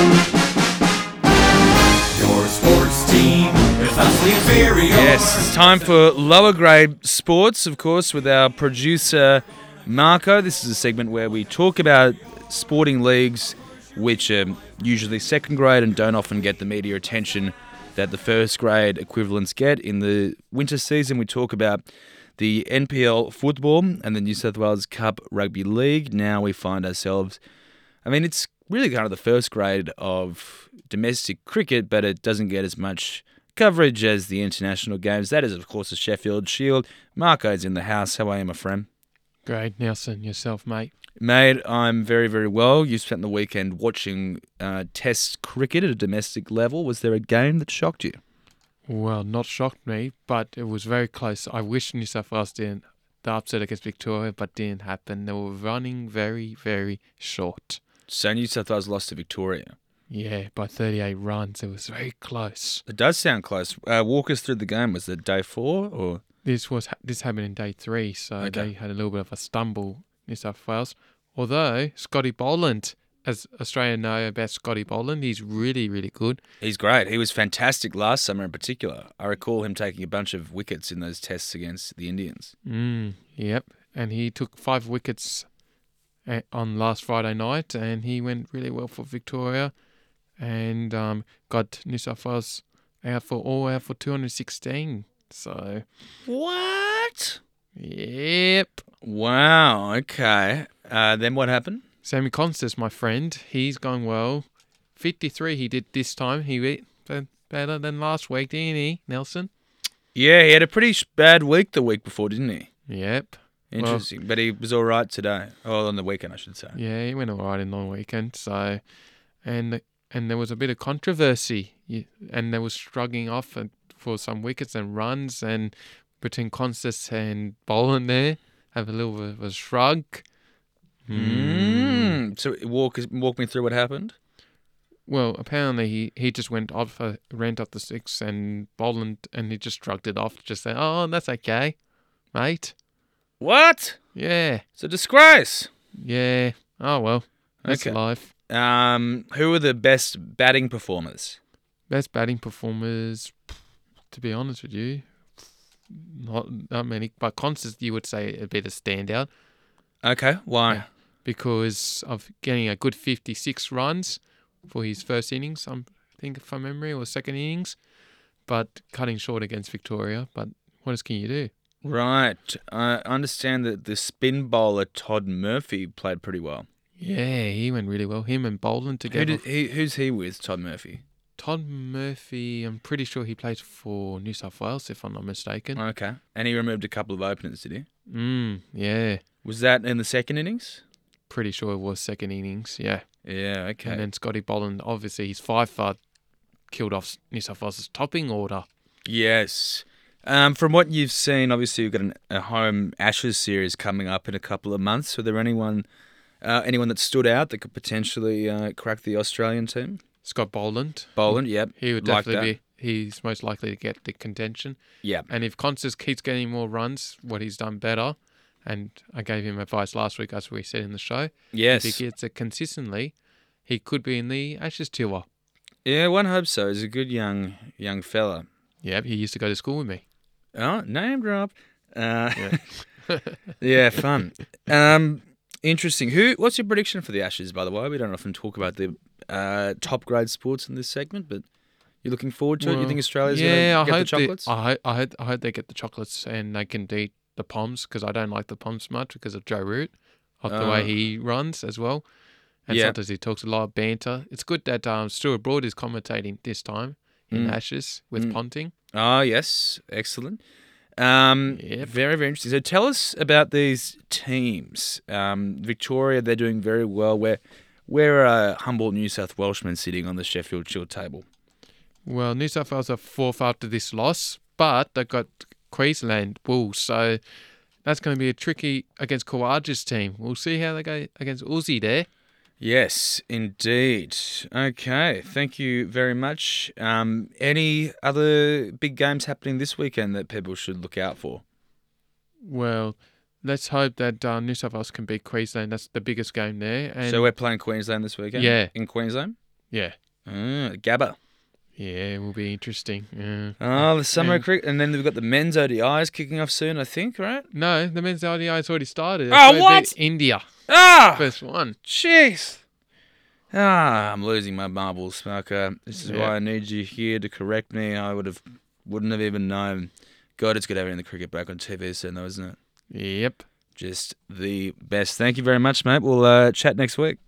Your sports team is vastly inferior. Yes, it's time for lower grade sports, of course, with our producer Marco. This is a segment where we talk about sporting leagues which are usually second grade and don't often get the media attention that the first grade equivalents get. In the winter season, we talk about the NPL football and the New South Wales Cup Rugby League. Now we find ourselves, it's really kind of the first grade of domestic cricket, but it doesn't get as much coverage as the international games. That is, of course, the Sheffield Shield. Marco's in the house. How are you, my friend? Great, Nelson. Yourself, mate? Mate, I'm very, very well. You spent the weekend watching Test cricket at a domestic level. Was there a game that shocked you? Well, not shocked me, but it was very close. I wish New South Wales didn't. The upset against Victoria, but didn't happen. They were running very, very short. So New South Wales lost to Victoria. Yeah, by 38 runs. It was very close. It does sound close. Walk us through the game. Was it day 4 or? This happened in day 3, so Okay. They had a little bit of a stumble, New South Wales. Although Scotty Boland, as Australia know about Scotty Boland, he's really, really good. He's great. He was fantastic last summer in particular. I recall him taking a bunch of wickets in those tests against the Indians. Yep, and he took 5 wickets on last Friday night, and he went really well for Victoria, and got New South Wales out for 216. So What? yep. Wow. Okay. Then what happened? Sammy Constance, my friend, he's going well. 53 he did this time. He beat better than last week, didn't he, Nelson? Yeah, he had a pretty bad week the week before, didn't he? Yep. Interesting. But he was all right today. Oh, on the weekend, I should say. Yeah, he went all right in the weekend. So, and there was a bit of controversy, and they were struggling off for some wickets and runs, and between Constance and Boland there, have a little bit of a shrug. So walk me through what happened. Well, apparently he just went off, ran up the 6 and Boland, and he just shrugged it off, just said, "Oh, that's okay, mate." What? Yeah, It's a disgrace. yeah. Oh well, that's Okay. life. Who are the best batting performers? Best batting performers, to be honest with you, not many. But Constance, you would say, it'd be the standout Okay, why? Yeah. because of getting a good 56 runs for his first innings, I think from memory, or second innings, but cutting short against Victoria. But what else can you do? Right. I understand that the spin bowler Todd Murphy played pretty well. Yeah, he went really well. Him and Boland together. Who's he with, Todd Murphy? Todd Murphy, I'm pretty sure he plays for New South Wales, if I'm not mistaken. Okay. And he removed a couple of openers, did he? Yeah. Was that in the second innings? Pretty sure it was second innings, yeah. Yeah, okay. And then Scotty Boland, obviously, his 5 killed off New South Wales' topping order. Yes. From what you've seen, obviously you've got a home Ashes series coming up in a couple of months. Was there anyone that stood out that could potentially crack the Australian team? Scott Boland. Boland, yep. He would like definitely be. He's most likely to get the contention. Yeah. And if Constance keeps getting more runs, what he's done better, and I gave him advice last week, as we said in the show, Yes. if he gets it consistently, he could be in the Ashes tour. Yeah, one hopes so. He's a good young fella. Yeah, he used to go to school with me. Oh, name drop. Yeah. Yeah, fun. Interesting. What's your prediction for the Ashes, by the way? We don't often talk about the top grade sports in this segment, but you're looking forward to it? You think Australia's going to get the chocolates? I hope they get the chocolates and they can beat the Poms, because I don't like the Poms much because of Joe Root, of the way he runs as well. And sometimes he talks a lot of banter. It's good that Stuart Broad is commentating this time in Ashes with Ponting. Oh, yes. Excellent. Yep. Very, very interesting. So tell us about these teams. Victoria, they're doing very well. Where are humble New South Welshmen sitting on the Sheffield Shield table? Well, New South Wales are 4th after this loss, but they've got Queensland Bulls, so that's going to be a tricky against Kawaja's team. We'll see how they go against Uzi there. Yes, indeed. Okay, thank you very much. Any other big games happening this weekend that people should look out for? Well, let's hope that New South Wales can beat Queensland. That's the biggest game there. And So we're playing Queensland this weekend? Yeah. In Queensland? Yeah. Gabba. Yeah, it will be interesting. Yeah. Oh, the summer cricket, and then we've got the men's ODIs kicking off soon, I think, right? No, the men's ODI has already started. Oh, They what? beat India. Ah, First one. jeez. I'm losing my marbles, Marco. This is Yeah. why I need you here to correct me. I wouldn't have even known. God, it's good having the cricket back on TV soon, though, isn't it? Yep. Just the best. Thank you very much, mate. We'll chat next week.